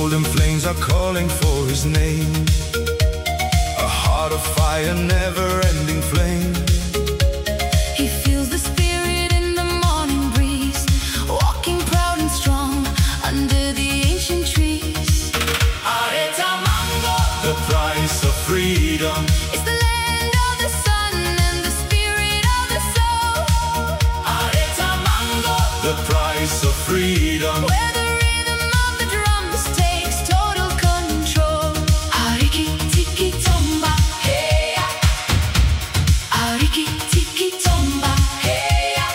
golden flames are calling for his name. A heart of fire, never-ending flame. He feels the spirit in the morning breeze, walking proud and strong under the ancient trees. Aretha Mango, the price of freedom. It's the land of the sun and the spirit of the soul. Aretha Mango, the price of freedom. Where the rhythm of the drums takes total control. Ariki tiki tomba, hey ya. Ariki tiki tomba, hey ya.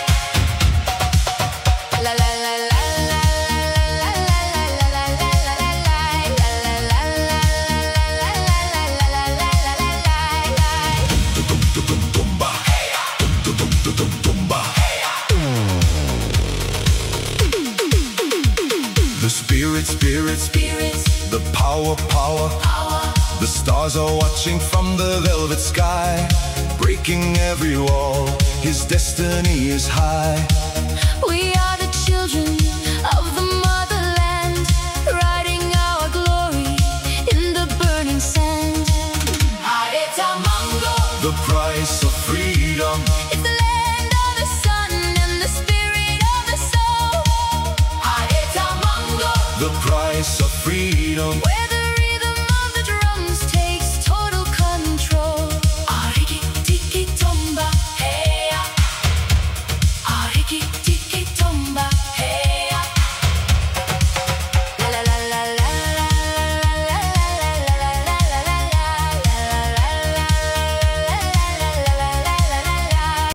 La la la la la la la la la la la la The spirits, the power. The stars are watching from the velvet sky, breaking every wall, his destiny is high. We are the children of the motherland, riding our glory in the burning sand. Aretha Mango, The price of freedom. it's the land of the sun and the spirit of the soul. Aretha Mango, The price of freedom. where